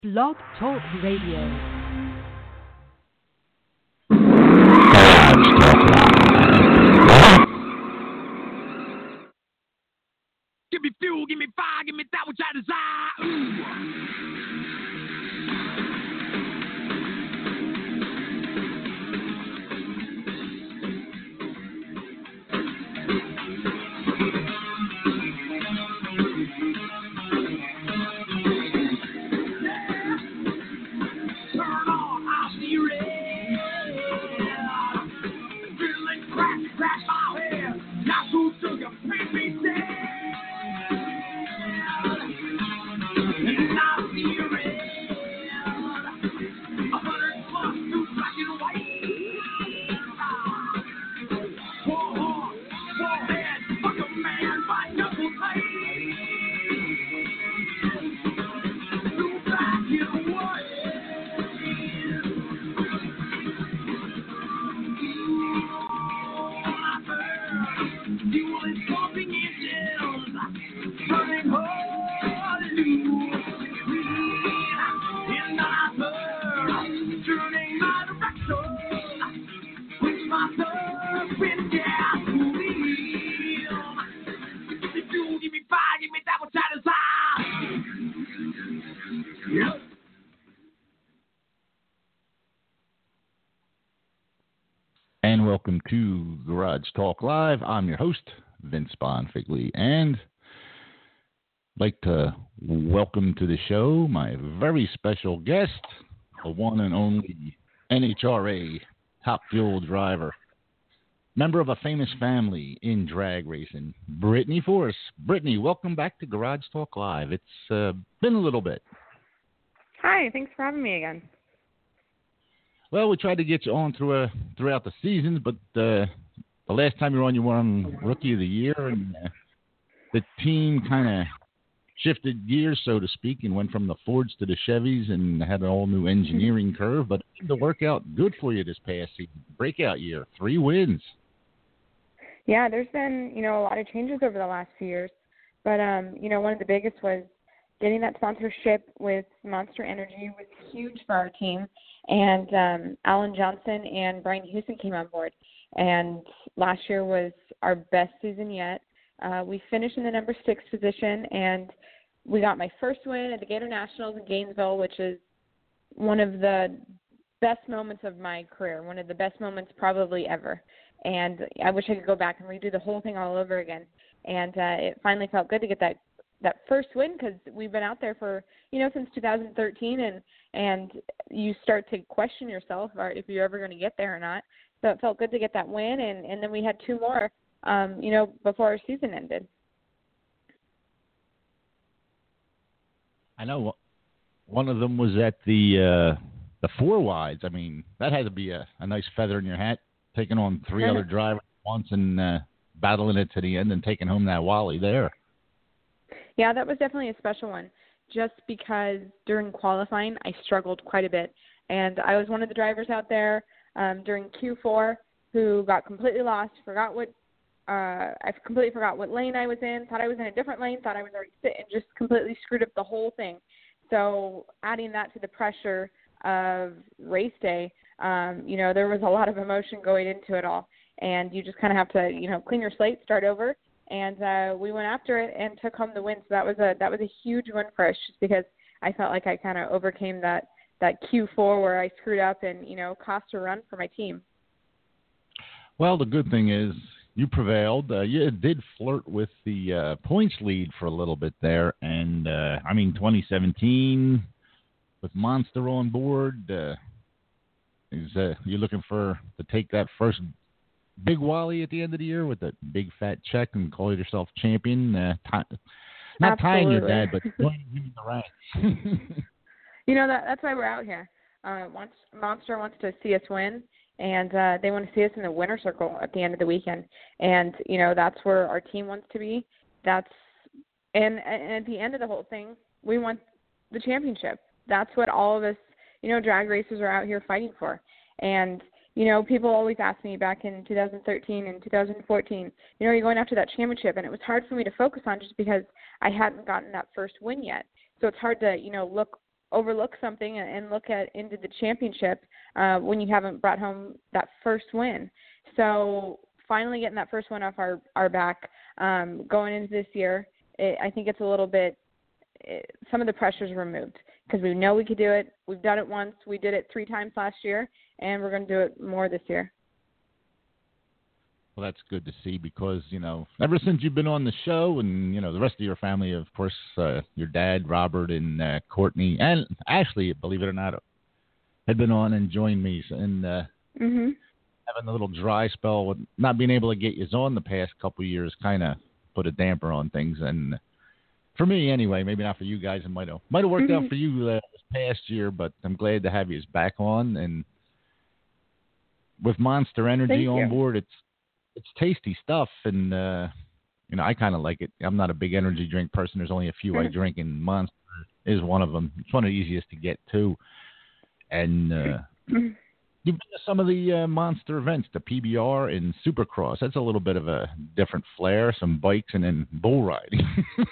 Blog Talk Radio. Give me fuel, give me fire, give me that which I desire. Ooh. And welcome to Garage Talk Live. I'm your host, Vince Bonfigley, and I'd like to welcome to the show my very special guest, the one and only NHRA Top Fuel driver, member of a famous family in drag racing, Brittany Force. Brittany, welcome back to Garage Talk Live. It's been a little bit. Hi, thanks for having me again. Well, we tried to get you on throughout the seasons, but the last time you were on Rookie of the Year, and the team kind of shifted gears, so to speak, and went from the Fords to the Chevys and had an all-new engineering curve, but it seemed to work out good for you this past season. Breakout year, 3 wins. Yeah, there's been, a lot of changes over the last few years, but, one of the biggest was getting that sponsorship with Monster Energy was huge for our team. And Alan Johnson and Brian Houston came on board. And last year was our best season yet. We finished in the number 6 position, and we got my first win at the Gator Nationals in Gainesville, which is one of the best moments of my career, one of the best moments probably ever. And I wish I could go back and redo the whole thing all over again. And it finally felt good to get that first win, because we've been out there for, since 2013, and you start to question yourself if you're ever going to get there or not. So it felt good to get that win, and then we had 2 more, before our season ended. I know one of them was at the 4 wides. I mean, that had to be a nice feather in your hat, taking on 3 other drivers at once and battling it to the end and taking home that Wally there. Yeah, that was definitely a special one, just because during qualifying I struggled quite a bit. And I was one of the drivers out there during Q4 who got completely lost, I completely forgot what lane I was in, thought I was in a different lane, thought I was already sitting, just completely screwed up the whole thing. So adding that to the pressure of race day, there was a lot of emotion going into it all. And you just kind of have to, clean your slate, start over. And we went after it and took home the win. So that was a huge win for us, just because I felt like I kind of overcame that Q4 where I screwed up and, cost a run for my team. Well, the good thing is you prevailed. You did flirt with the points lead for a little bit there. And, 2017 with Monster on board, is you looking to take that first big Wally at the end of the year with a big fat check and call yourself champion? Not tying your dad, but joining him in the ranks. That's why we're out here. Monster wants to see us win, and they want to see us in the winner's circle at the end of the weekend. And, that's where our team wants to be. And at the end of the whole thing, we want the championship. That's what all of us, drag racers are out here fighting for. And people always ask me back in 2013 and 2014, you're going after that championship. And it was hard for me to focus on just because I hadn't gotten that first win yet. So it's hard to, look overlook something and look into the championship when you haven't brought home that first win. So finally getting that first one off our back going into this year, I think it's a little bit some of the pressure's removed because we know we could do it. We've done it once. We did it 3 times last year, and we're going to do it more this year. Well, that's good to see because, ever since you've been on the show and, the rest of your family, of course, your dad, Robert, and Courtney, and Ashley, believe it or not, had been on and joined me. And having a little dry spell with not being able to get you on the past couple of years kind of put a damper on things. And for me, anyway, maybe not for you guys, it might have worked out for you this past year, but I'm glad to have you back on. And with Monster Energy on board, it's tasty stuff, and I kind of like it. I'm not a big energy drink person. There's only a few I drink, and Monster is one of them. It's one of the easiest to get too. And you've been to some of the Monster events, the PBR and Supercross. That's a little bit of a different flair. Some bikes and then bull riding.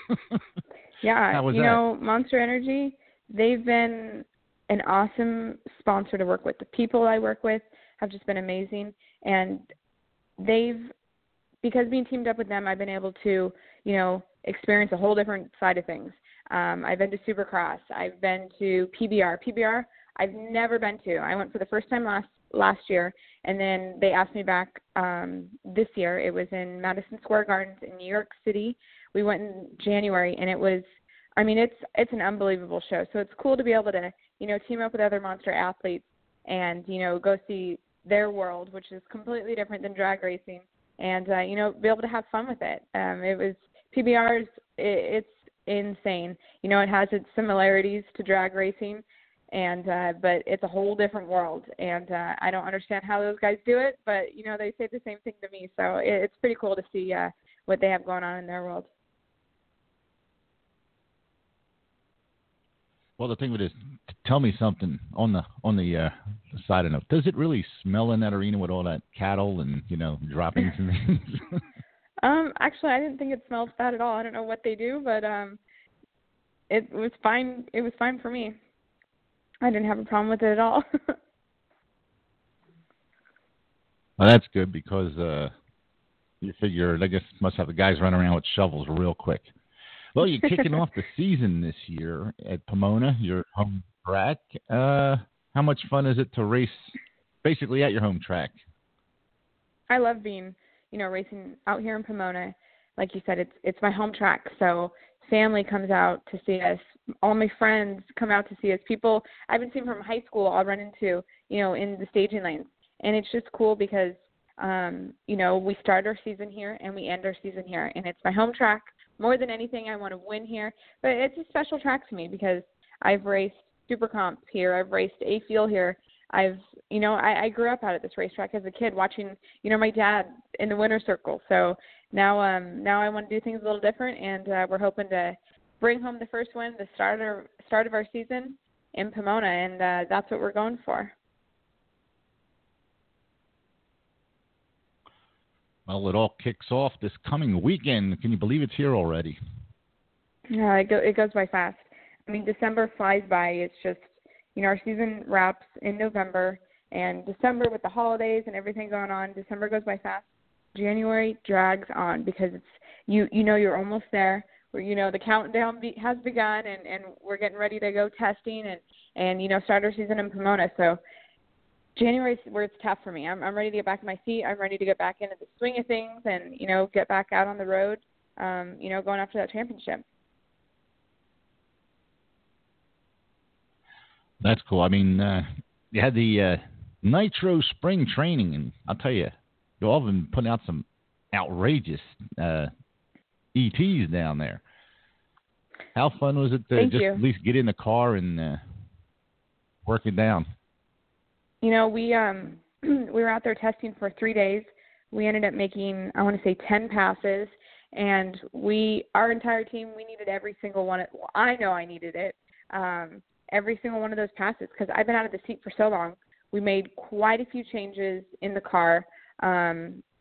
Yeah, how was that? Monster Energy. They've been an awesome sponsor to work with. The people I work with have just been amazing, and because being teamed up with them, I've been able to, experience a whole different side of things. I've been to Supercross. I've been to PBR. PBR, I've never been to. I went for the first time last year, and then they asked me back this year. It was in Madison Square Gardens in New York City. We went in January, and it's an unbelievable show. So it's cool to be able to, team up with other Monster athletes and, go see their world, which is completely different than drag racing, and be able to have fun with it. PBR's it's insane. It has its similarities to drag racing, and but it's a whole different world. And I don't understand how those guys do it, but they say the same thing to me. So it's pretty cool to see what they have going on in their world. Well, the thing with this, tell me something on the side of it. Does it really smell in that arena with all that cattle and droppings and things? Actually, I didn't think it smelled bad at all. I don't know what they do, but it was fine. It was fine for me. I didn't have a problem with it at all. Well, that's good because you figure I guess must have the guys running around with shovels real quick. Well, you're kicking off the season this year at Pomona, your home track. How much fun is it to race basically at your home track? I love being, racing out here in Pomona. Like you said, it's my home track. So family comes out to see us. All my friends come out to see us. People I've been seeing from high school I'll run into, in the staging lanes. And it's just cool because, we start our season here and we end our season here. And it's my home track. More than anything, I want to win here. But it's a special track to me because I've raced Super Comp here. I've raced A-Field here. I grew up out at this racetrack as a kid watching, my dad in the winner's circle. So now I want to do things a little different, and we're hoping to bring home the first win, the start of our season in Pomona, and that's what we're going for. Well, it all kicks off this coming weekend. Can you believe it's here already? Yeah, it goes by fast. December flies by. It's just, our season wraps in November, and December with the holidays and everything going on, December goes by fast. January drags on because it's you're almost there. The countdown has begun, and we're getting ready to go testing and start our season in Pomona. So January is where it's tough for me. I'm ready to get back in my seat. I'm ready to get back into the swing of things and, get back out on the road, going after that championship. That's cool. You had the Nitro Spring Training, and I'll tell you, you all have been putting out some outrageous ETs down there. How fun was it to at least get in the car and work it down? We were out there testing for 3 days. We ended up making, 10 passes, and our entire team, we needed every single one. I know I needed it, every single one of those passes because I've been out of the seat for so long. We made quite a few changes in the car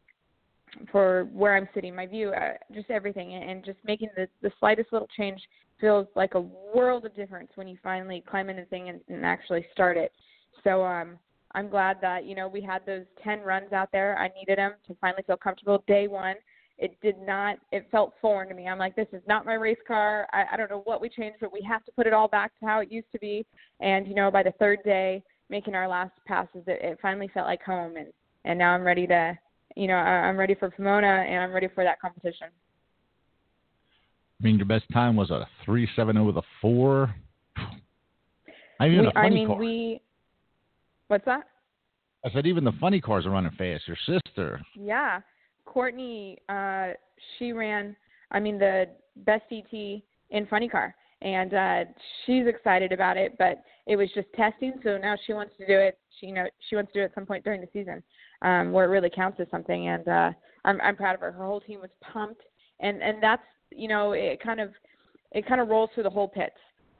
for where I'm sitting, my view, just everything, and just making the slightest little change feels like a world of difference when you finally climb in the thing and actually start it. So I'm glad that, we had those 10 runs out there. I needed them to finally feel comfortable. Day one, it felt foreign to me. I'm like, this is not my race car. I don't know what we changed, but we have to put it all back to how it used to be. And, by the third day, making our last passes, it finally felt like home. And now I'm ready to, I'm ready for Pomona, and I'm ready for that competition. I mean, your best time was a 3.70 with a 4. What's that? I said even the funny cars are running fast. Your sister. Yeah. Courtney, she ran, the best ET in funny car. And she's excited about it, but it was just testing. So now she wants to do it. She wants to do it at some point during the season where it really counts as something. And I'm proud of her. Her whole team was pumped. And that's, it kind of rolls through the whole pits.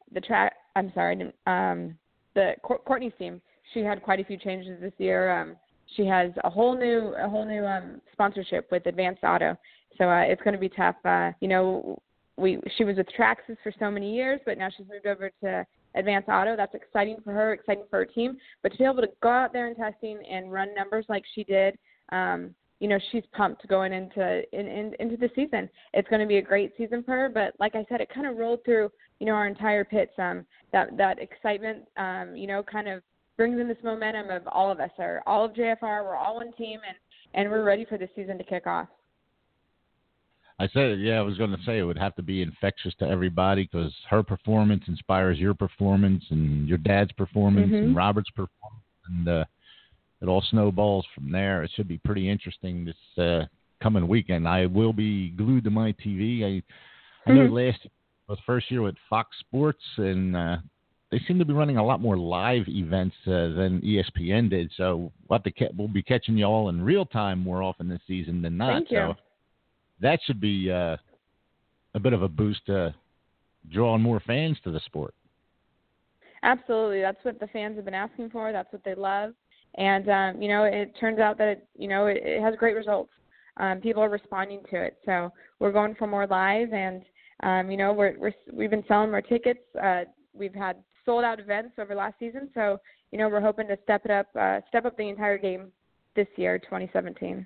Courtney's team, she had quite a few changes this year. She has a whole new sponsorship with Advanced Auto, so it's going to be tough. She was with Traxxas for so many years, but now she's moved over to Advanced Auto. That's exciting for her, exciting for her team. But to be able to go out there in testing and run numbers like she did, she's pumped going into the season. It's going to be a great season for her. But like I said, it kind of rolled through, our entire pits. That excitement, kind of brings in this momentum of all of us, or all of JFR. We're all one team, and we're ready for the season to kick off. I said, I was going to say it would have to be infectious to everybody because her performance inspires your performance and your dad's performance and Robert's performance, and it all snowballs from there. It should be pretty interesting this coming weekend. I will be glued to my TV. I know last year was the first year with Fox Sports, and they seem to be running a lot more live events than ESPN did. So we'll be catching you all in real time more often this season than not. Thank you. So that should be a bit of a boost to drawing more fans to the sport. Absolutely. That's what the fans have been asking for. That's what they love. And, it turns out that, it has great results. People are responding to it. So we're going for more live, and, we've been selling more tickets. We've had sold out events over last season. So, we're hoping to step up the entire game this year, 2017.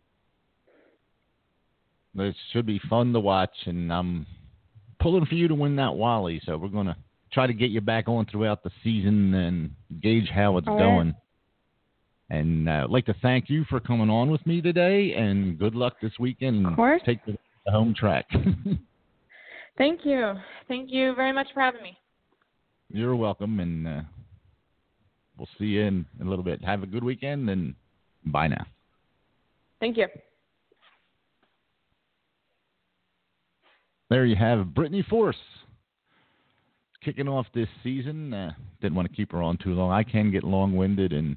It should be fun to watch, and I'm pulling for you to win that Wally. So we're going to try to get you back on throughout the season and gauge how it's going. And I'd like to thank you for coming on with me today, and good luck this weekend. Of course. Take the home track. Thank you. Thank you very much for having me. You're welcome, and we'll see you in a little bit. Have a good weekend, and bye now. Thank you. There you have Brittany Force kicking off this season. Didn't want to keep her on too long. I can get long-winded, and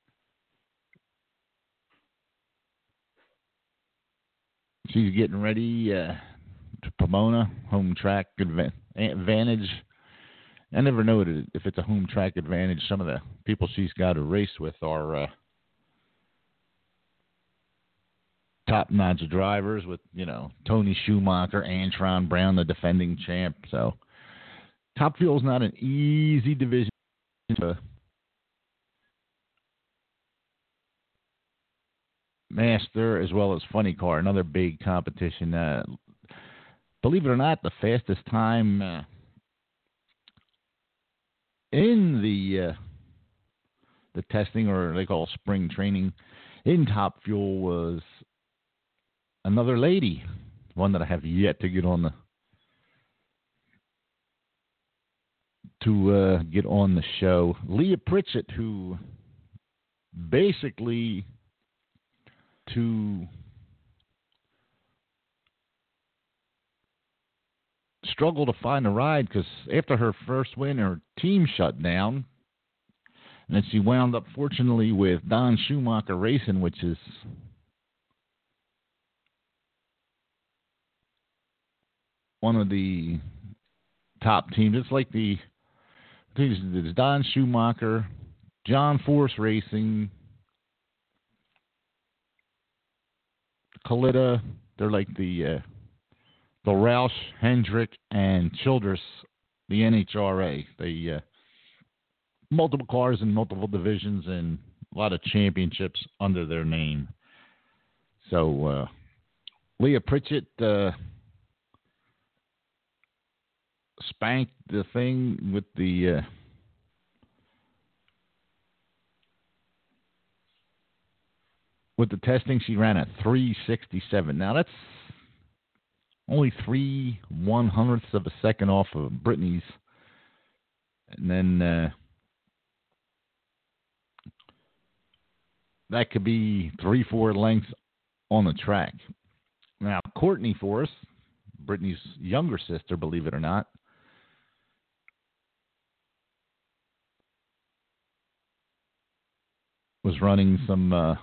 she's getting ready to Pomona home track advantage. I never know if it's a home track advantage. Some of the people she's got to race with are top-notch drivers with, Tony Schumacher, Antron Brown, the defending champ. So Top Fuel's not an easy division to master, as well as Funny Car, another big competition. Believe it or not, the fastest time in the testing, or they call spring training, in Top Fuel was another lady, one that I have yet to get on the show, Leah Pritchett, who basically struggled to find a ride because after her first win, her team shut down. And then she wound up, fortunately, with Don Schumacher Racing, which is one of the top teams. It's like there's Don Schumacher, John Force Racing, Coletta. They're like the the Roush, Hendrick, and Childress, the NHRA. They multiple cars in multiple divisions and a lot of championships under their name. So Leah Pritchett spanked the thing with the testing. She ran at 3:67. Now that's only 3/100ths of a second off of Brittany's, and then that could be 3-4 lengths on the track. Now Courtney Forrest, Brittany's younger sister, believe it or not, was running some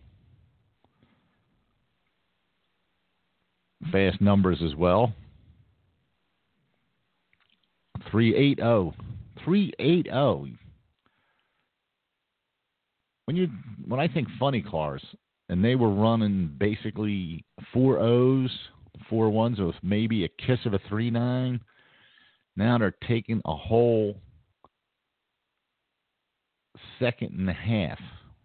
fast numbers as well. 3.80. 3.80. When I think funny cars, and they were running basically 4 O's, 4 1s with maybe a kiss of a 3.9. Now they're taking a whole second and a half,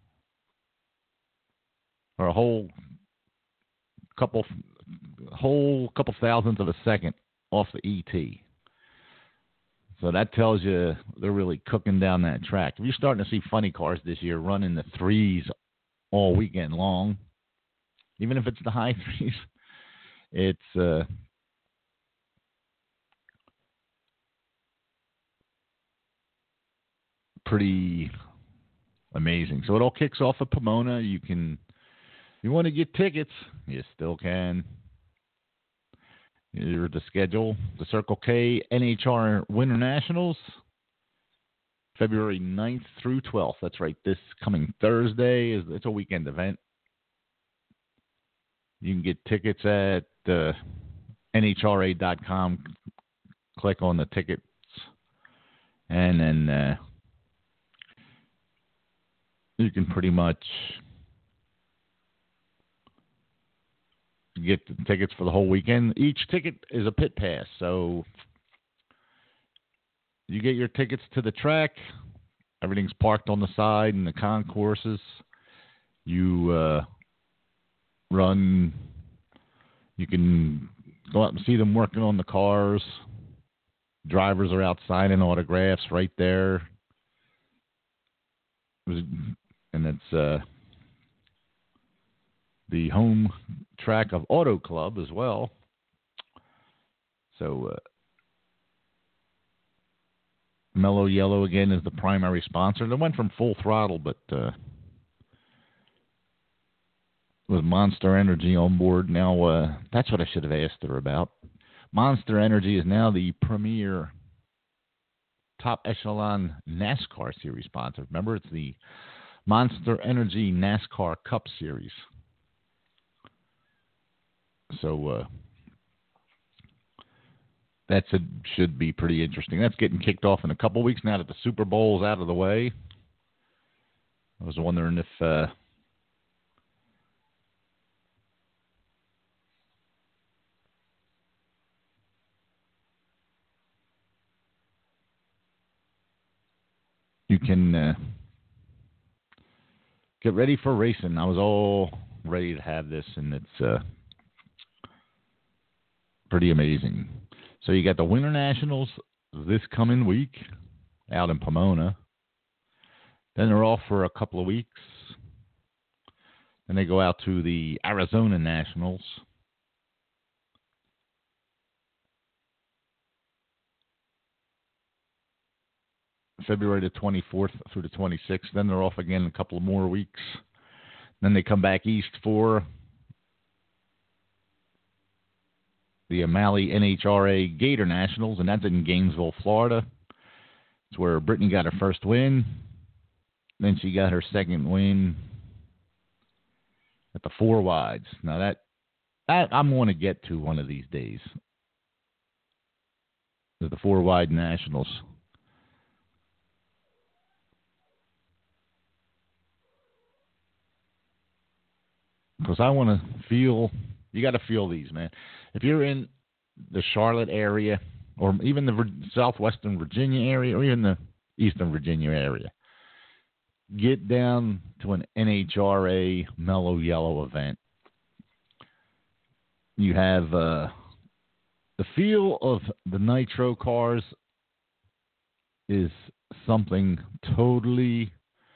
or a whole couple thousandths of a second off the ET. So that tells you they're really cooking down that track. If you're starting to see funny cars this year running the 3s all weekend long, even if it's the high 3s, it's pretty amazing. So it all kicks off at Pomona. If you want to get tickets, you still can. Here's the schedule. The Circle K NHR Winter Nationals, February 9th through 12th. That's right. This coming Thursday. It's a weekend event. You can get tickets at NHRA.com. Click on the tickets. And then you can pretty much get the tickets for the whole weekend. Each ticket is a pit pass, so you get your tickets to the track. Everything's parked on the side in the concourses. You run. You can go out and see them working on the cars. Drivers are out signing autographs right there. And it's the home track of Auto Club as well. So Mellow Yellow again is the primary sponsor. They went from Full Throttle, but with Monster Energy on board now, that's what I should have asked her about. Monster Energy is now the premier top echelon NASCAR series sponsor. Remember, it's the Monster Energy NASCAR Cup Series. So that should be pretty interesting. That's getting kicked off in a couple weeks now that the Super Bowl's out of the way. I was wondering if you can get ready for racing. I was all ready to have this, and it's pretty amazing. So you got the Winter Nationals this coming week out in Pomona. Then they're off for a couple of weeks. Then they go out to the Arizona Nationals. February the 24th through the 26th. Then they're off again a couple of more weeks. Then they come back east for the O'Malley NHRA Gator Nationals, and that's in Gainesville, Florida. It's where Brittany got her first win. Then she got her second win at the Four Wides. Now that I'm going to get to one of these days. The Four Wide Nationals. Because I want to feel, you got to feel these, man. If you're in the Charlotte area, or even the southwestern Virginia area, or even the eastern Virginia area, get down to an NHRA Mellow Yellow event. You have the feel of the nitro cars is something totally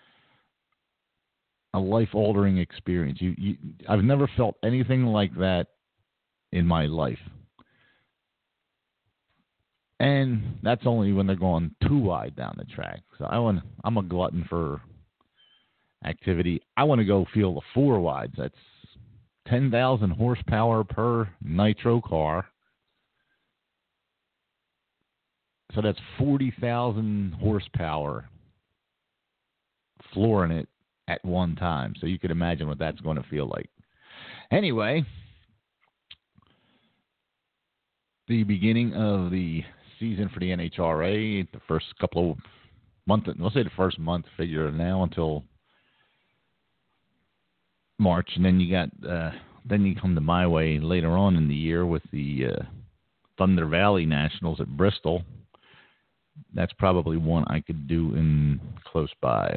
a life-altering experience. I've never felt anything like that in my life. And that's only when they're going too wide down the track. So I'm a glutton for activity. I want to go feel the 4 wides. That's 10,000 horsepower per nitro car. So that's 40,000 horsepower flooring it at one time. So you can imagine what that's going to feel like. Anyway, the beginning of the season for the NHRA, the first couple of months, let's say the first month, figure now until March, and then then you come to my way later on in the year with the Thunder Valley Nationals at Bristol. That's probably one I could do in close by.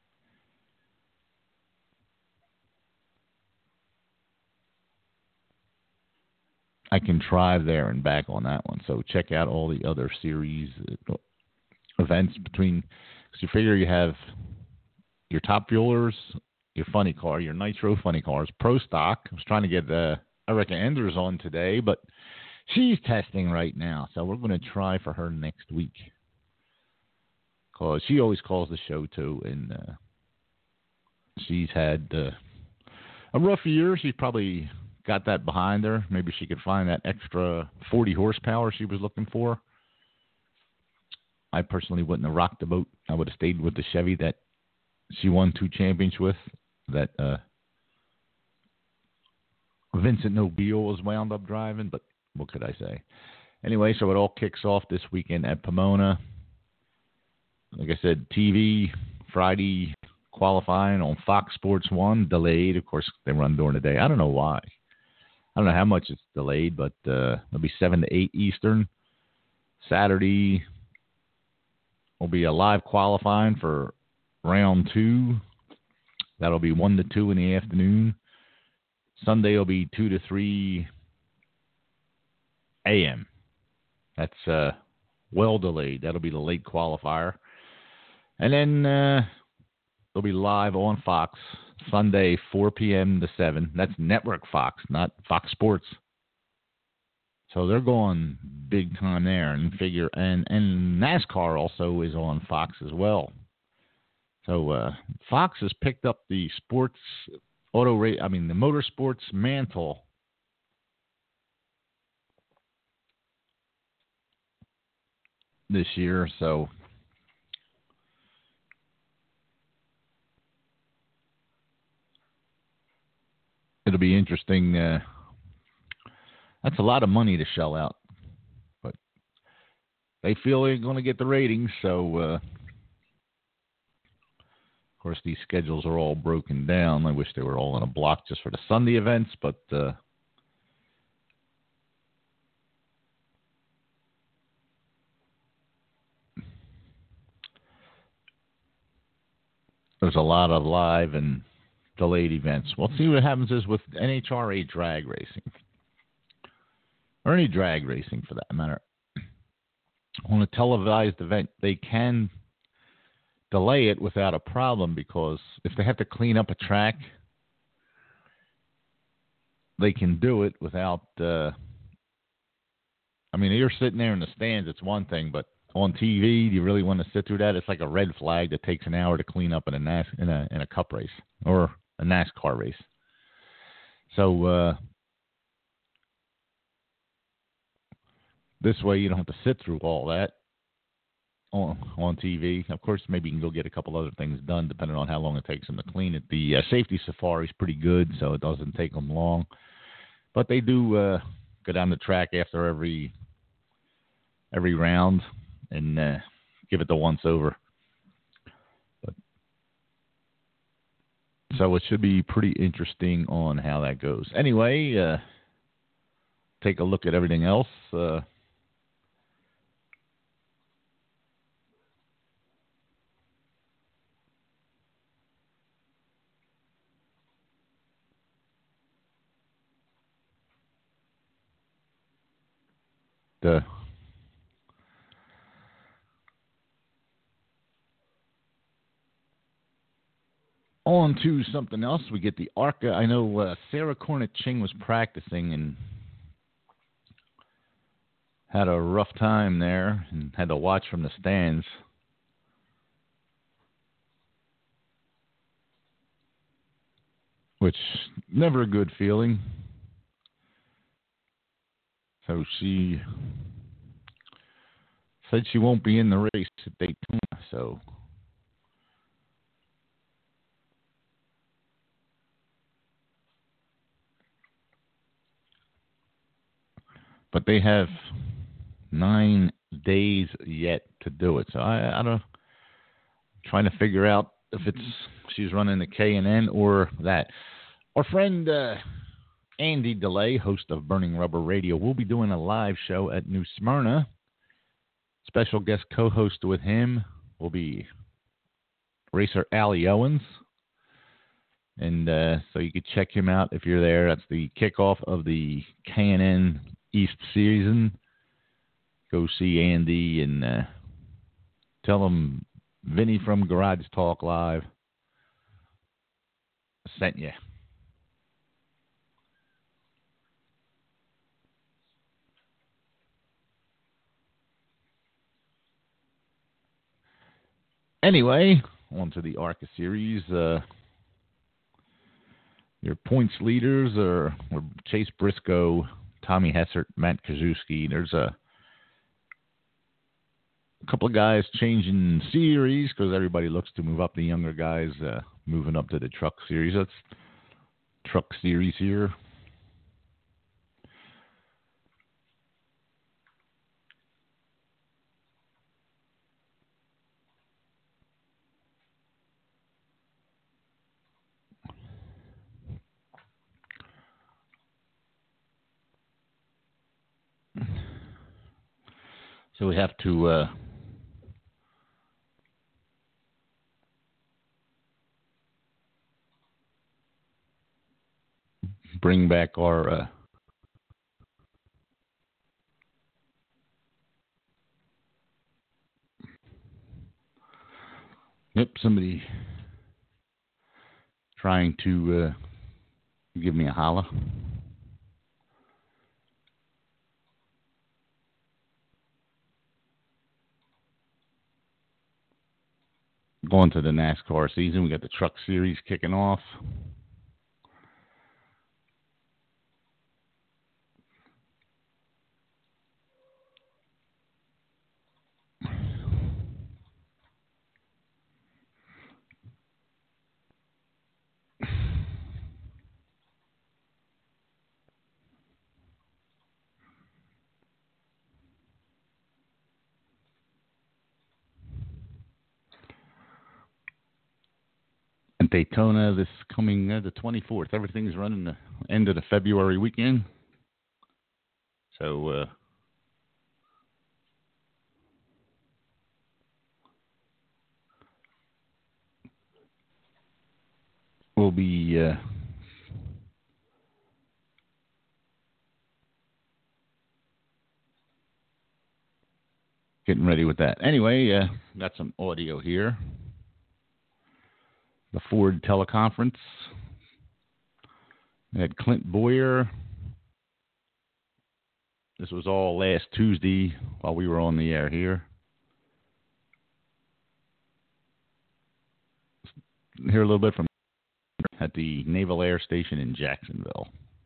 I can drive there and back on that one. So check out all the other series events between. Because you figure you have your Top Fuelers, your funny car, your nitro funny cars, Pro Stock. I was trying to get Erica Enders on today, but she's testing right now. So we're going to try for her next week. Because she always calls the show too, and she's had a rough year. She's probably got that behind her. Maybe she could find that extra 40 horsepower she was looking for. I personally wouldn't have rocked the boat. I would have stayed with the Chevy that she won 2 championships with, that Vincent Nobile was wound up driving, but what could I say? Anyway, so it all kicks off this weekend at Pomona. Like I said, TV, Friday qualifying on Fox Sports 1, delayed. Of course, they run during the day. I don't know why. I don't know how much it's delayed, but it'll be 7 to 8 Eastern. Saturday will be a live qualifying for round 2. That'll be 1 to 2 in the afternoon. Sunday will be 2 to 3 a.m. That's well delayed. That'll be the late qualifier. And then they'll be live on Fox Sunday, 4 p.m. to 7. That's Network Fox, not Fox Sports. So they're going big time there, and NASCAR also is on Fox as well. So Fox has picked up the the motorsports mantle this year. So it'll be interesting. That's a lot of money to shell out, but they feel they're going to get the ratings. So, of course, these schedules are all broken down. I wish they were all in a block just for the Sunday events, but there's a lot of live and delayed events. We'll see what happens is with NHRA drag racing, or any drag racing for that matter. On a televised event, they can delay it without a problem, because if they have to clean up a track, they can do it without you're sitting there in the stands, it's one thing, but on TV, do you really want to sit through that? It's like a red flag that takes an hour to clean up in a cup race or a NASCAR race. So this way you don't have to sit through all that on TV. Of course, maybe you can go get a couple other things done depending on how long it takes them to clean it. The safety safari is pretty good, so it doesn't take them long. But they do go down the track after every round and give it the once over. So it should be pretty interesting on how that goes. Anyway, take a look at everything else. On to something else. We get the ARCA. I know Sarah Cornett-Ching was practicing and had a rough time there and had to watch from the stands. Which, never a good feeling. So she said she won't be in the race at Daytona, so... But they have 9 days yet to do it. So I don't... trying to figure out if she's running the K&N or that. Our friend Andy DeLay, host of Burning Rubber Radio, will be doing a live show at New Smyrna. Special guest co-host with him will be racer Allie Owens. And so you could check him out if you're there. That's the kickoff of the K&N East season. Go see Andy and tell him Vinny from Garage Talk Live sent you. Anyway, on to the ARCA series. Your points leaders are Chase Briscoe, Tommy Hessert, Matt Kaczewski. There's a couple of guys changing series because everybody looks to move up. The younger guys moving up to the truck series. That's truck series here. So we have to bring back our somebody trying to give me a holla. Going to the NASCAR season, we got the truck series kicking off. Daytona this coming the 24th. Everything's running the end of the February weekend. So we'll be getting ready with that. Anyway, got some audio here. The Ford teleconference. We had Clint Boyer. This was all last Tuesday while we were on the air here. Hear a little bit from at the Naval Air Station in Jacksonville.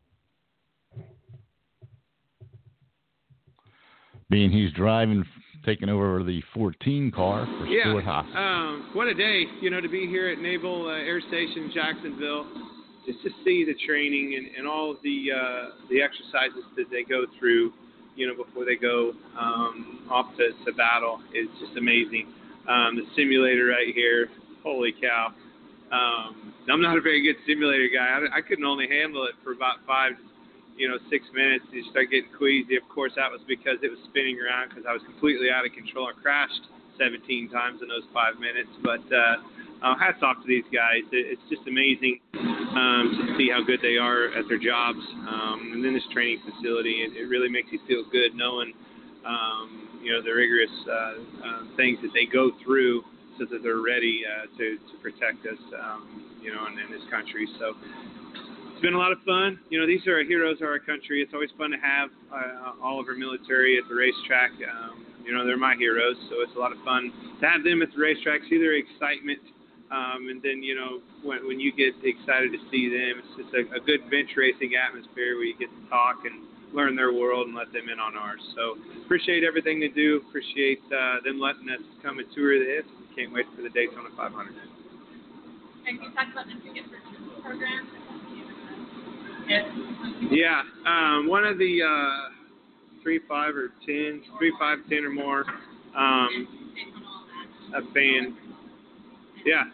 Being he's driving, taking over the 14 car for Stuart Haas. What a day, to be here at Naval Air Station, Jacksonville, just to see the training and all of the exercises that they go through, before they go off to battle is just amazing. The simulator right here, holy cow. I'm not a very good simulator guy. I couldn't only handle it for about 5 6 minutes, you start getting queasy. Of course, that was because it was spinning around because I was completely out of control. I crashed 17 times in those 5 minutes. But hats off to these guys. It's just amazing to see how good they are at their jobs. And then this training facility, it really makes you feel good knowing, the rigorous things that they go through so that they're ready to protect us, in this country. So it's been a lot of fun. These are our heroes of our country. It's always fun to have all of our military at the racetrack. They're my heroes, so it's a lot of fun to have them at the racetrack, see their excitement, and then, when you get excited to see them, it's just a good bench racing atmosphere where you get to talk and learn their world and let them in on ours. So appreciate everything they do. Appreciate them letting us come and tour this. Can't wait for the Daytona 500. And you talked about the ticket purchase program. Yeah, one of the 3, 5, 10 or more a fan. Yeah.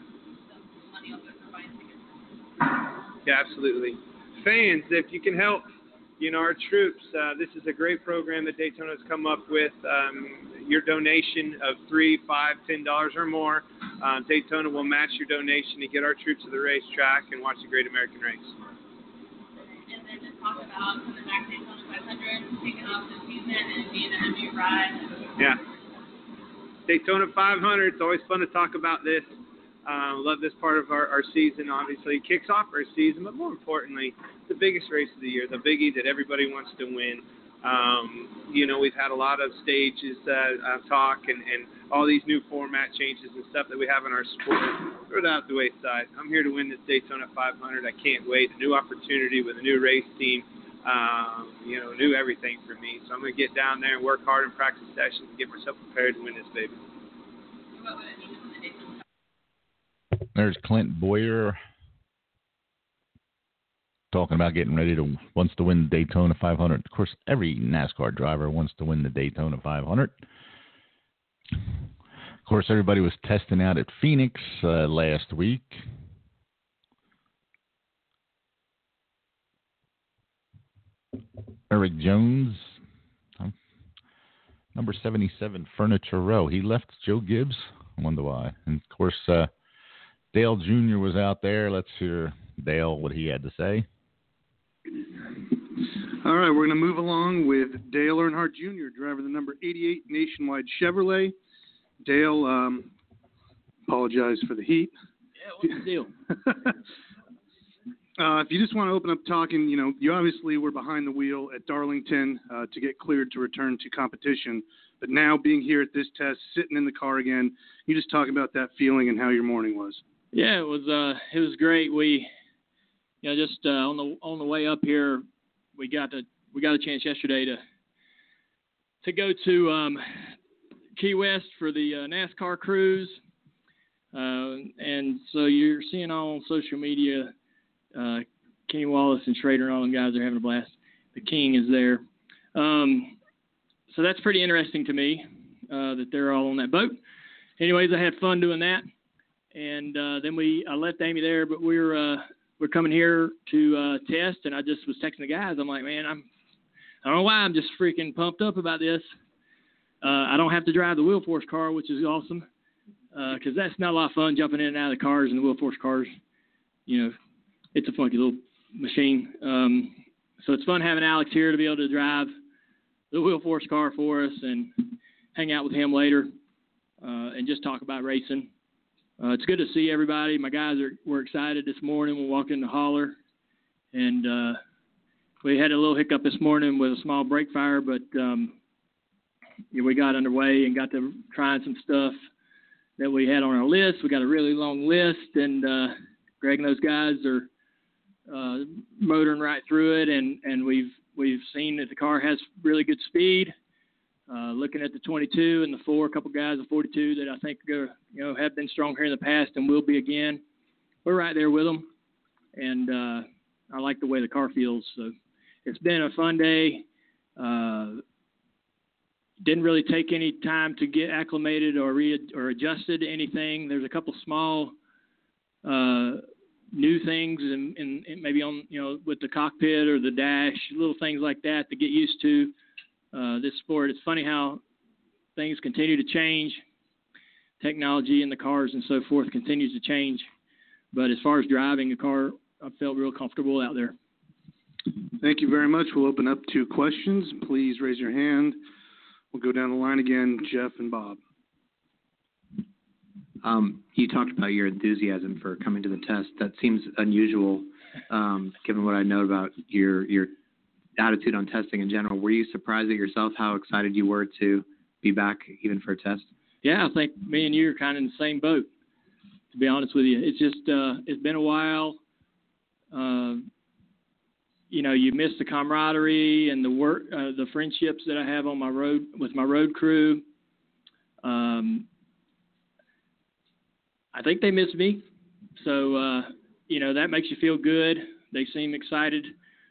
Yeah, absolutely. Fans, if you can help, our troops, this is a great program that Daytona has come up with. Your donation of $3, $5, $10 or more, Daytona will match your donation to get our troops to the racetrack and watch the Great American Race. And then just talk about coming back to Daytona 500, kicking off the season, and being in a new ride. Yeah. Daytona 500, it's always fun to talk about this. Love this part of our season, obviously. It kicks off our season, but more importantly, the biggest race of the year, the biggie that everybody wants to win. We've had a lot of stages talk and all these new format changes and stuff that we have in our sport. Throw it out the wayside. I'm here to win this Daytona 500. I can't wait. A new opportunity with a new race team. New everything for me. So I'm going to get down there and work hard in practice sessions and get myself prepared to win this baby. There's Clint Boyer talking about wants to win the Daytona 500. Of course, every NASCAR driver wants to win the Daytona 500. Of course, everybody was testing out at Phoenix last week. Eric Jones, number 77, Furniture Row. He left Joe Gibbs. I wonder why. And, of course, Dale Jr. was out there. Let's hear Dale, what he had to say. All right, we're going to move along with Dale Earnhardt Jr., driver of the number 88 Nationwide Chevrolet. Dale, apologize for the heat. Yeah, what's the deal? If you just want to open up talking, you obviously were behind the wheel at Darlington to get cleared to return to competition. But now being here at this test, sitting in the car again, you just talk about that feeling and how your morning was. Yeah, it was great. We, just on the way up here, we got a chance yesterday to go to Key West for the NASCAR cruise, and so you're seeing all on social media. Kenny Wallace and Schrader and all them guys are having a blast. The King is there. So that's pretty interesting to me that they're all on that boat. Anyways, I had fun doing that. And then I left Amy there, but we're coming here to test, and I just was texting the guys. I'm like, man, I don't know why, I'm just freaking pumped up about this. I don't have to drive the Wheel Force car, which is awesome, because that's not a lot of fun jumping in and out of the cars and the Wheel Force cars. It's a funky little machine. So it's fun having Alex here to be able to drive the Wheel Force car for us and hang out with him later and just talk about racing. It's good to see everybody. My guys were excited this morning. We walked in the holler, and we had a little hiccup this morning with a small brake fire, but we got underway and got to trying some stuff that we had on our list. We got a really long list, and Greg and those guys are motoring right through it, and we've seen that the car has really good speed. Looking at the 22 and the a couple guys of 42 that I think have been strong here in the past and will be again. We're right there with them, and I like the way the car feels. So it's been a fun day. Didn't really take any time to get acclimated or adjusted to anything. There's a couple small new things and maybe on, with the cockpit or the dash, little things like that to get used to this sport. It's funny how things continue to change. Technology in the cars and so forth continues to change. But as far as driving a car, I felt real comfortable out there. Thank you very much. We'll open up to questions. Please raise your hand. We'll go down the line again, Jeff and Bob. You talked about your enthusiasm for coming to the test. That seems unusual, given what I know about your attitude on testing in general. Were you surprised at yourself how excited you were to be back even for a test? Yeah, I think me and you are kind of in the same boat, to be honest with you. It's just it's been a while. You miss the camaraderie and the work, the friendships that I have on my road with my road crew. I think they miss me, so that makes you feel good. They seem excited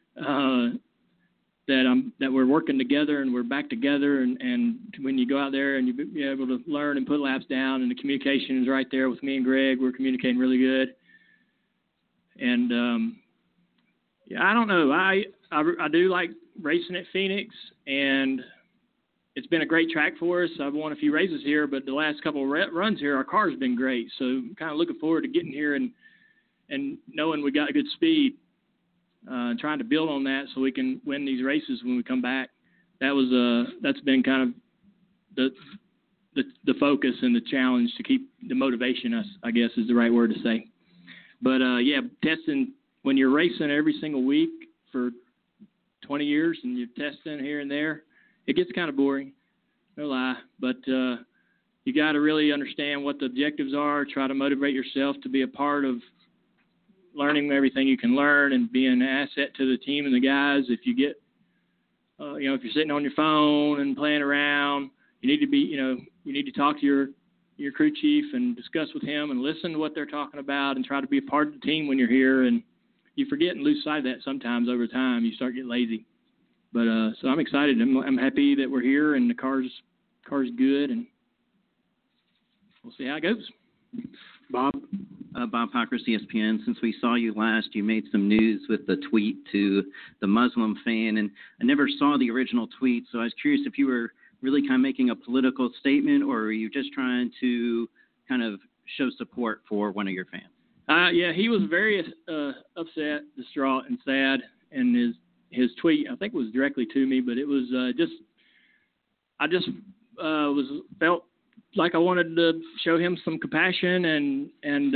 that we're working together and we're back together. And when you go out there and you're able to learn and put laps down, and the communication is right there with me and Greg, we're communicating really good. And I don't know. I do like racing at Phoenix, and it's been a great track for us. I've won a few races here, but the last couple of runs here, our car's been great. So I'm kind of looking forward to getting here and knowing we got good speed, trying to build on that so we can win these races when we come back. That's been kind of the focus and the challenge to keep the motivation, I guess is the right word to say. But, testing, when you're racing every single week for 20 years and you're testing here and there, it gets kind of boring, no lie. But you got to really understand what the objectives are, try to motivate yourself to be a part of learning everything you can learn and being an asset to the team and the guys. If you get, if you're sitting on your phone and playing around, you need to be, you need to talk to your crew chief and discuss with him and listen to what they're talking about and try to be a part of the team when you're here. And you forget and lose sight of that sometimes over time. You start getting lazy. But so I'm excited. I'm happy that we're here and the car's good, and we'll see how it goes. Bob? Bob Pockris, ESPN. Since we saw you last, you made some news with the tweet to the Muslim fan, and I never saw the original tweet, so I was curious if you were really kind of making a political statement, or are you just trying to kind of show support for one of your fans? Yeah, he was very upset, distraught, and sad, and his tweet, I think, was directly to me, but it was I felt like I wanted to show him some compassion, and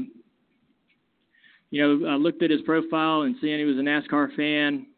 I looked at his profile and seeing he was a NASCAR fan,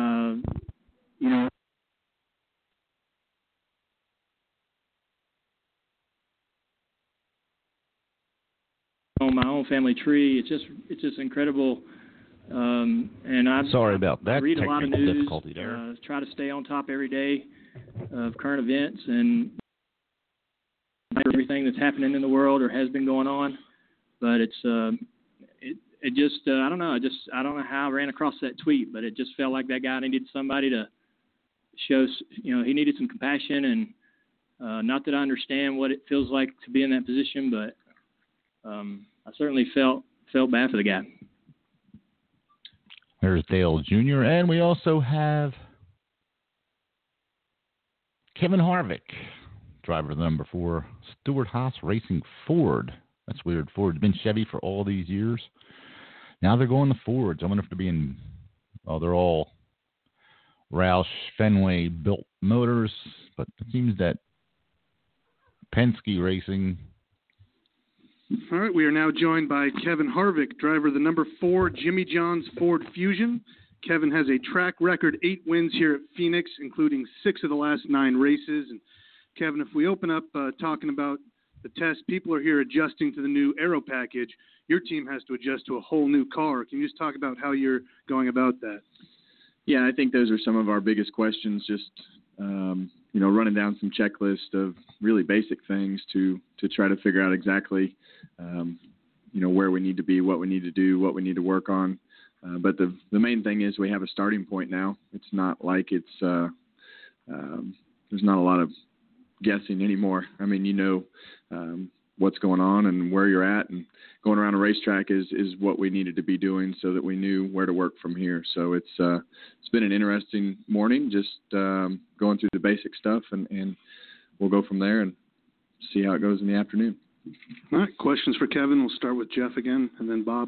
on my own family tree. It's just incredible. And sorry about that. I read a lot of news, difficulty there. Try to stay on top every day of current events and everything that's happening in the world or has been going on. But it just I don't know. I don't know how I ran across that tweet, but it just felt like that guy needed somebody to show. He needed some compassion, and not that I understand what it feels like to be in that position, but I certainly felt bad for the guy. There's Dale Jr., and we also have Kevin Harvick, driver of the number 4 Stewart-Haas Racing Ford. That's weird. Ford's been Chevy for all these years. Now they're going to Fords. I wonder if they're being, they're all Roush Fenway built motors, but it seems that Penske Racing. All right, we are now joined by Kevin Harvick, driver of the number 4 Jimmy John's Ford Fusion. Kevin has a track record, 8 wins here at Phoenix, including 6 of the last 9 races. And Kevin, if we open up talking about the test, people are here adjusting to the new aero package. Your team has to adjust to a whole new car. Can you just talk about how you're going about that? Yeah, I think those are some of our biggest questions, just running down some checklist of really basic things to try to figure out exactly, where we need to be, what we need to do, what we need to work on. But the main thing is we have a starting point now. It's not like it's there's not a lot of guessing anymore. I mean, what's going on and where you're at, and going around a racetrack is what we needed to be doing so that we knew where to work from here. So it's been an interesting morning, just going through the basic stuff, and we'll go from there and see how it goes in the afternoon. All right, questions for Kevin. We'll start with Jeff again, and then Bob.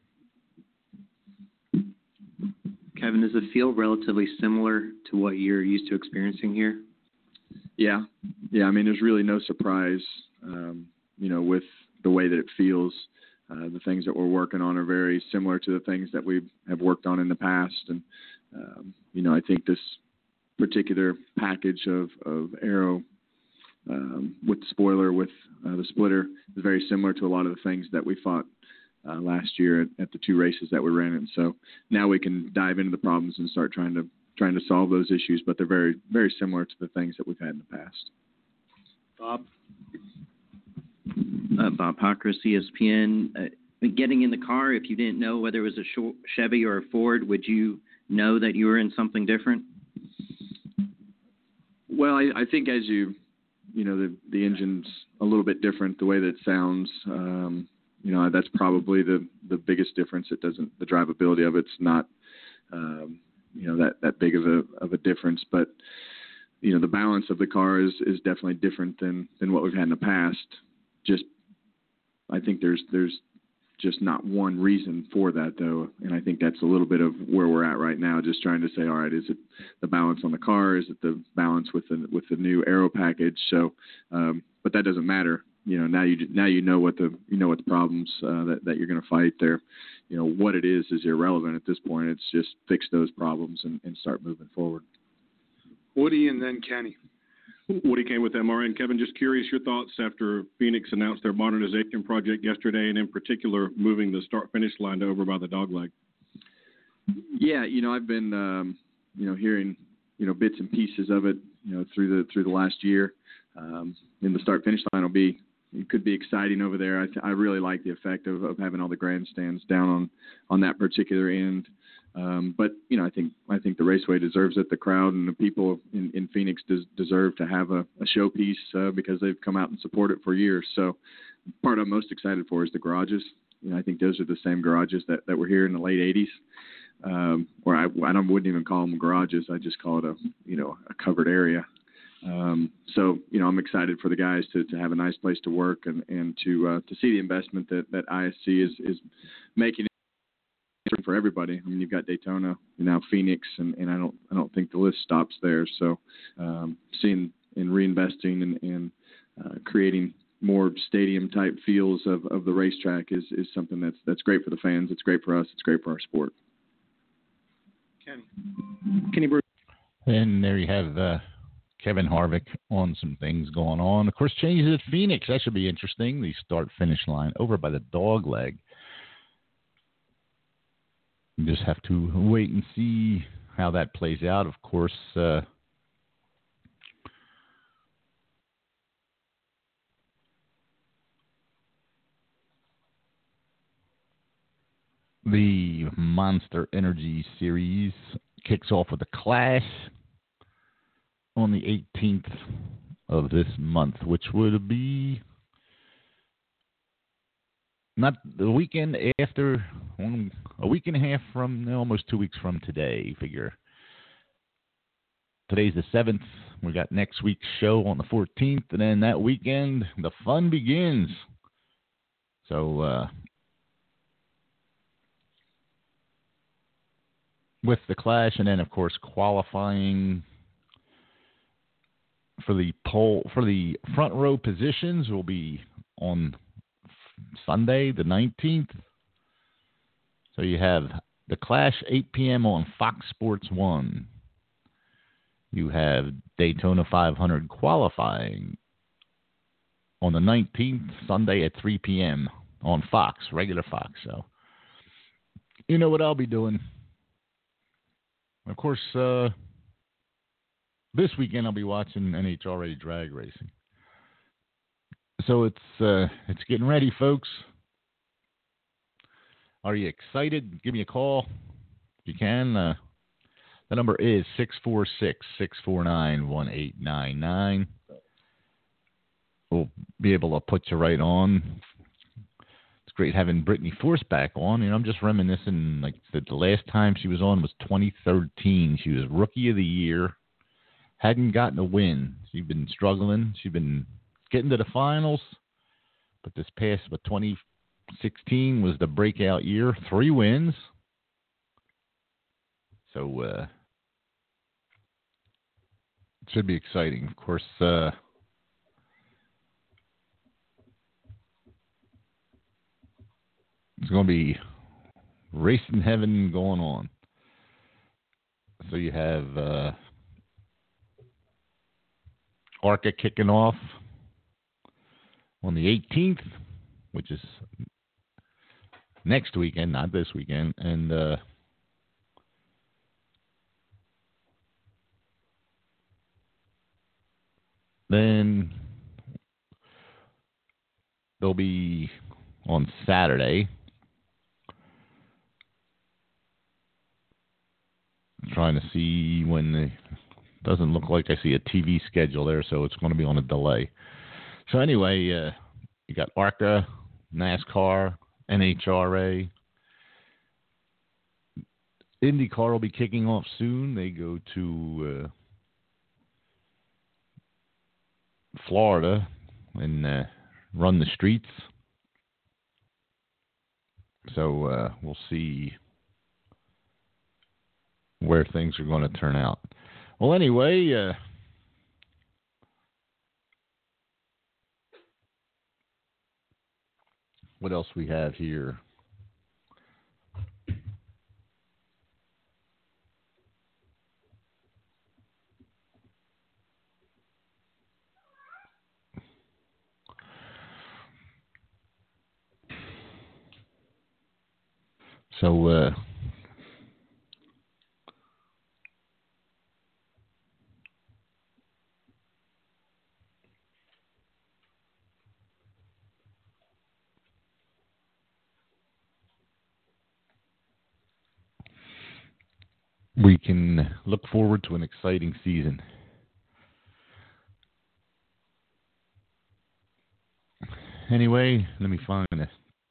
Kevin, does it feel relatively similar to what you're used to experiencing here? Yeah. I mean, there's really no surprise, with the way that it feels. The things that we're working on are very similar to the things that we have worked on in the past. And, I think this particular package of aero with the spoiler, with the splitter, is very similar to a lot of the things that we fought last year at the two races that we ran. And so now we can dive into the problems and start trying to solve those issues, but they're very, very similar to the things that we've had in the past. Bob? Bob Pockrass, ESPN. Getting in the car, if you didn't know whether it was a Chevy or a Ford, would you know that you were in something different? Well, I think as the engine's a little bit different, the way that it sounds, that's probably the biggest difference. The drivability of it's not, that big of a difference, but the balance of the car is definitely different than what we've had in the past. I think there's just not one reason for that, though, and I think that's a little bit of where we're at right now. Just trying to say, all right, is it the balance on the car? Is it the balance with the new aero package? So, but that doesn't matter. Now you know what the problems that you're going to fight there. What it is irrelevant at this point. It's just fix those problems and start moving forward. Woody and then Kenny. Woody came with MRN. Kevin, just curious your thoughts after Phoenix announced their modernization project yesterday, and in particular moving the start-finish line to over by the dogleg. Yeah, I've been hearing bits and pieces of it through the last year. And the start-finish line could be exciting over there. I really like the effect of having all the grandstands down on that particular end. But I think the Raceway deserves it. The crowd and the people in Phoenix deserve to have a showpiece because they've come out and supported it for years. So part I'm most excited for is the garages. I think those are the same garages that were here in the late '80s, or I wouldn't even call them garages. I just call it a covered area. So I'm excited for the guys to have a nice place to work and to see the investment that ISC is making for everybody. I mean, you've got Daytona, now Phoenix, and I don't think the list stops there. So seeing and reinvesting and creating more stadium type feels of the racetrack is something that's great for the fans. It's great for us. It's great for our sport. Kenny Bruce. And there you have Kevin Harvick on some things going on. Of course, changes at Phoenix. That should be interesting. The start-finish line over by the dog leg. You just have to wait and see how that plays out. Of course, the Monster Energy Series kicks off with a Clash on the 18th of this month, which would be not the weekend after, a week and a half from, almost 2 weeks from today, figure. Today's the 7th. We got next week's show on the 14th, and then that weekend, the fun begins. So, with the Clash, and then, of course, qualifying for the front row positions will be on Sunday, the 19th. So you have the Clash 8 p.m. on Fox Sports 1. You have Daytona 500 qualifying on the 19th, Sunday at 3 p.m. on Fox, regular Fox. So you know what I'll be doing. Of course, this weekend I'll be watching NHRA drag racing. So it's getting ready, folks. Are you excited? Give me a call if you can. The number is 646-649-1899. will be able to put you right on. It's great having Brittany Force back on. You know, I'm just reminiscing, like the last time she was on was 2013. She was Rookie of the Year. Hadn't gotten a win. She'd been struggling. She'd been getting to the finals. But this past, 2016 was the breakout year. 3 wins. So, it should be exciting. Of course, it's going to be racing heaven going on. So you have ARCA kicking off on the 18th, which is next weekend, not this weekend. And then they'll be on Saturday. Trying to see when the doesn't look like I see a TV schedule there, so it's going to be on a delay. So anyway, you got ARCA, NASCAR, NHRA. IndyCar will be kicking off soon. They go to Florida and run the streets. So we'll see where things are going to turn out. Well, anyway, what else we have here? So, we can look forward to an exciting season. Anyway, let me find a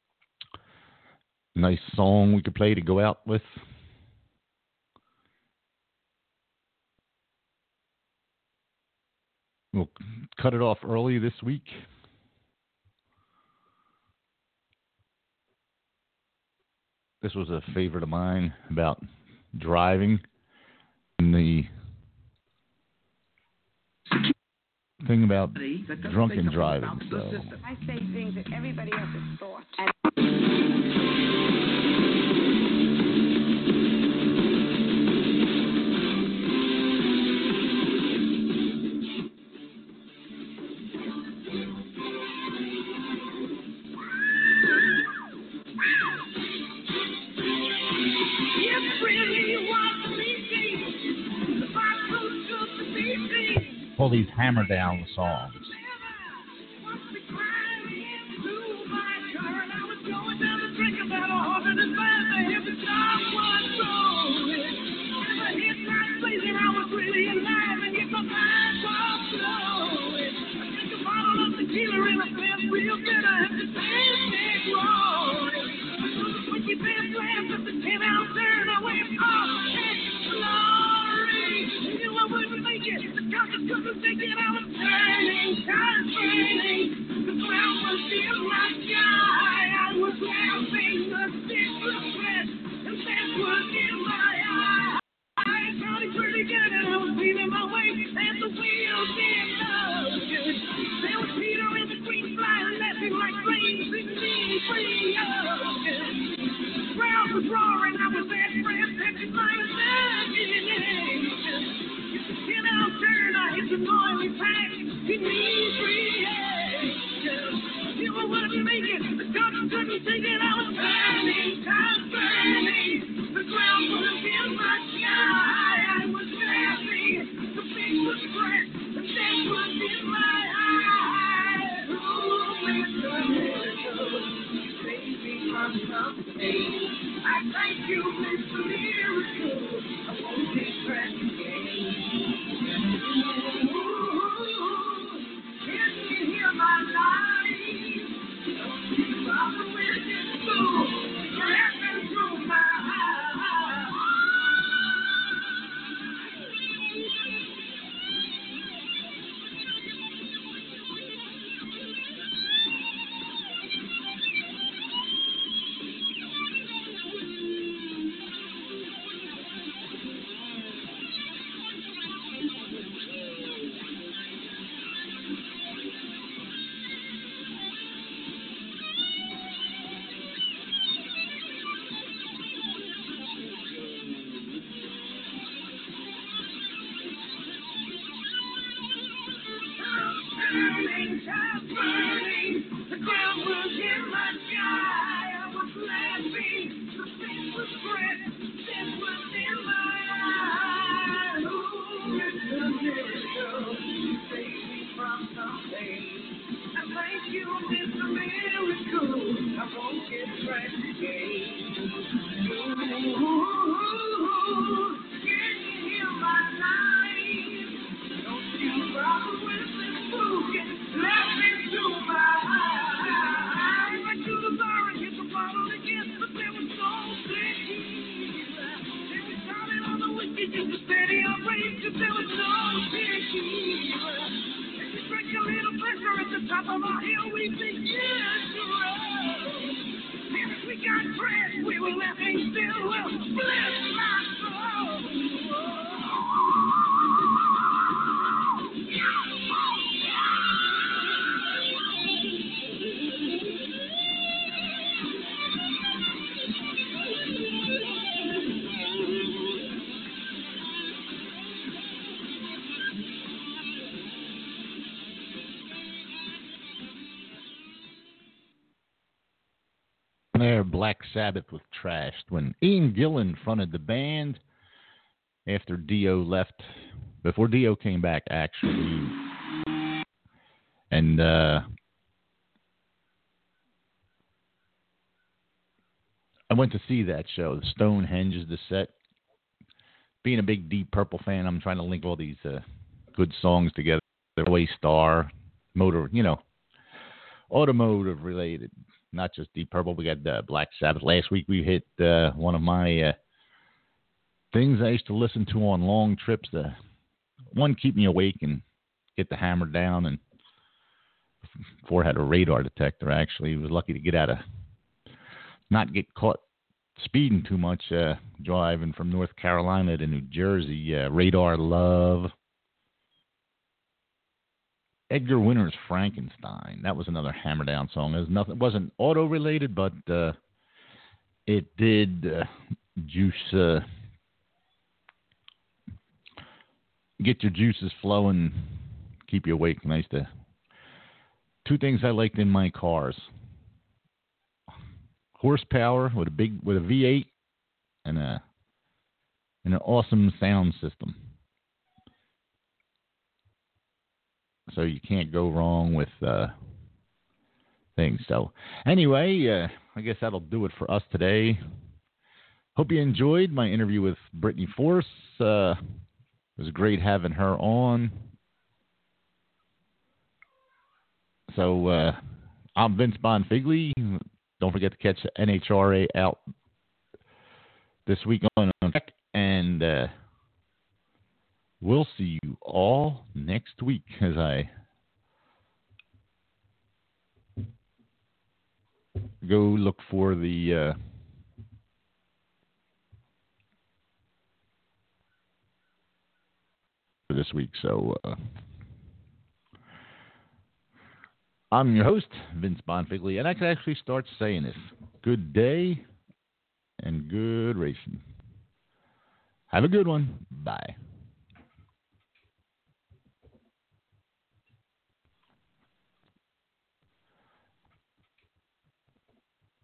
nice song we could play to go out with. We'll cut it off early this week. This was a favorite of mine about driving and the thing about drunken driving. So. I say things that everybody else has thought. Pull these hammer down songs. My burning. The ground was in my sky. I was laughing. The face was red. Sin was in my eyes. Ooh, it's a miracle. You saved me from some pain. I thank you, Mr. Miracle. I won't get back again. Ooh, can you hear my life? Don't you bother with this spoken. Let me to my eyes. Went to the bar and hit the bottle again, but there was no tequila. They were counting on the whiskey just to steady our rage, 'cause there was no tequila. And we drank a little pleasure at the top of our hill. We began to roll. And as we got dressed, we were laughing still. Well, bless my soul. There, Black Sabbath was trashed when Ian Gillan fronted the band after Dio left, before Dio came back, actually. And I went to see that show. The Stonehenge is the set. Being a big Deep Purple fan, I'm trying to link all these good songs together. Way Star, motor, automotive related. Not just Deep Purple. We got Black Sabbath. Last week we hit one of my things I used to listen to on long trips. One, keep me awake and get the hammer down. And before I had a radar detector, actually. Was lucky to get out of, not get caught speeding too much driving from North Carolina to New Jersey. Radar Love. Edgar Winter's Frankenstein. That was another hammer down song. It wasn't auto related, but it did juice, get your juices flowing, keep you awake. Two things I liked in my cars: horsepower with a V8 and an awesome sound system. So you can't go wrong with things. So anyway, I guess that'll do it for us today. Hope you enjoyed my interview with Brittany Force. It was great having her on. So I'm Vince Bonfigley. Don't forget to catch the NHRA out this week on Tech, and we'll see you all next week as I go look for the for this week. So I'm your host, Vince Bonfigley, and I can actually start saying this. Good day and good racing. Have a good one. Bye.